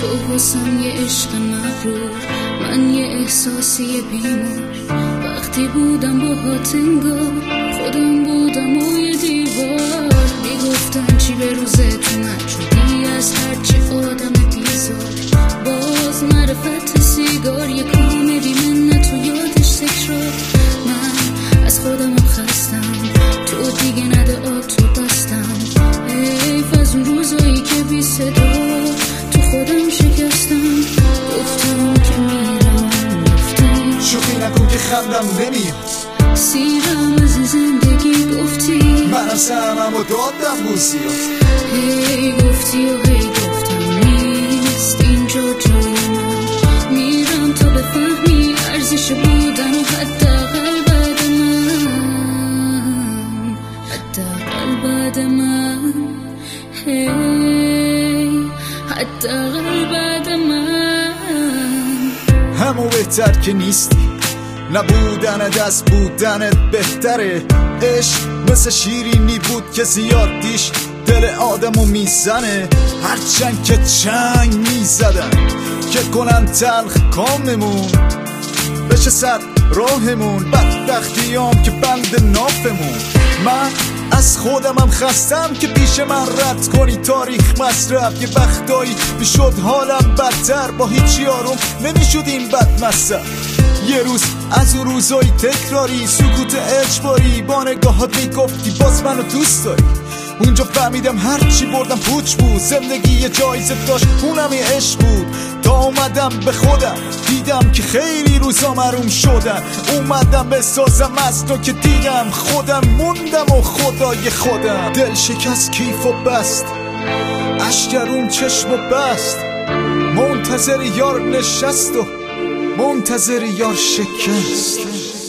تو واسم یه عشق مغرور، من یه احساسی بیمار. وقتی بودم باهات انگار خودم بودم و یه دیوار. میگفتن چی به روزه تو نشدی از هرچی آدم بیزار. باز معرفت سیگار یه کاملی منت و یادش تکرار. من از خودم خستم، تو دیگه نده آب تو دستم. حیف از اون روزایی که بی صدا تو خودم شکستم. گفتم که میرم رفتم، شوخی نکن که خندم نمیاد. سیرم از زندگی گفتی، منم سهمم و دادم بوسیات. هی گفتی و هی گفتم نیست اینجا جای من. میرم تا بفهمی ارزش بودن و حداقل بعد من، حداقل بعد من. هی حداقل بعد من. همو بهتر که نیستی، نبودنت از بودنت بهتره. عشق مثل شیرینی بود که زیادیش دل آدمو میزنه. هرچند که چنگ میزدن که کنن تلخ کاممون، بشه صد راهمون. بدبختیام که بند نافمون. من از خودمم خستم که پیش من رد کنی تاریخ مصرف. یه وقتایی میشد حالم بدتر، با هیچی آروم نمیشد این بد مصرف. یه روز از اون روزای تکراری، سکوت اجباری، با نگاهات میگفتی باز منو دوست داری. اونجا فهمیدم هرچی بردم پوچ بود. زندگی یه جایزه داشت اونم یه عشق بود. تا اومدم به خودم دیدم که خیلی روزا محروم شدن. اومدم بسازم از تو که دیدم خودم موندم و خدای خودم. دل شکست کیف و بست، اشکرون چشم و بست. منتظر یار نشست و منتظر یار شکست.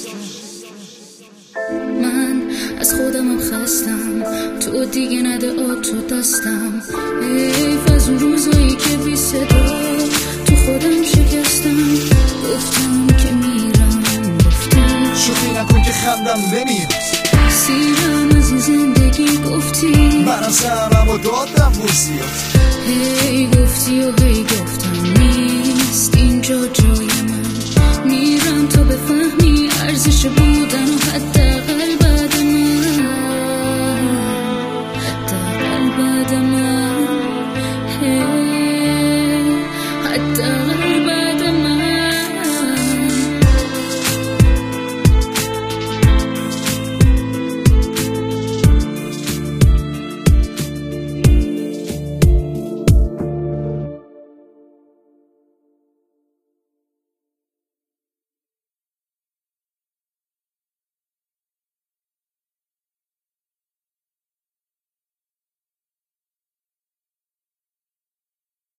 من از خودمم خستم، تو دیگه نده آب تو دستم. حیف از اون روزایی که بی صدا